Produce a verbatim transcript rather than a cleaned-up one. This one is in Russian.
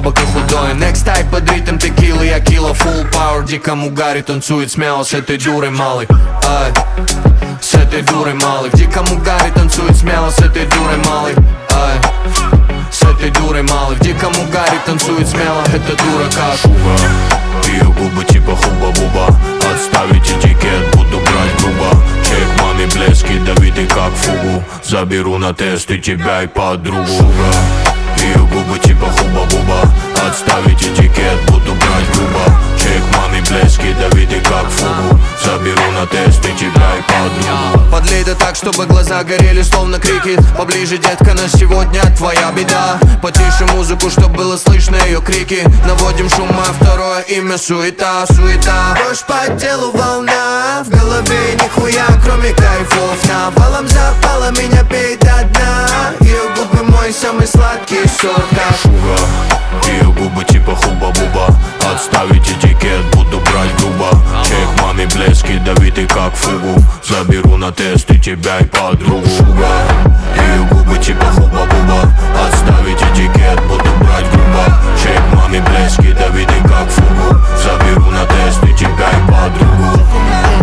бабок и худой. Next type под ритм текилы, я кило full power. Дикому Гарри танцует смело с этой дурой малой. Ай, с этой дурой малой. Дикому Гарри танцует смело с этой дурой малой. Ай, с этой дурой малой. Дикому Гарри танцует смело, эта дура как шуга. Ее губы типа хуба-буба. Отставить этикет, буду брать грубо. Чек маме блески, давиды как фугу. Заберу на тесты тебя и подругу. Шуга. Ее губы типа хуба-буба. Отставить этикет, буду брать грубо. Чек маме блески, давиды как фугу. Заберу на тесты тебя и подругу. Подлей да так, чтобы глаза горели, словно крики. Поближе, детка, на сегодня твоя беда. Потише музыку, чтоб было слышно ее крики. Наводим шум, а второе имя суета, суета. Дождь по телу, волна, в голове нихуя, кроме кайфов. Навалом запала, меня пей до дна. Ее губы мой самый сладкий сорт. Шуга. Ее губы типа хуба-буба. Отставить этикет, буду брать грубо. Чек маме блески, давиды как фугу. Заберу на тесты тебя и подругу. Шуга. Ее губы типа хуба-буба. Отставить этикет, буду брать грубо. Чек маме блески, давиды как фугу. Заберу на тесты тебя и подругу.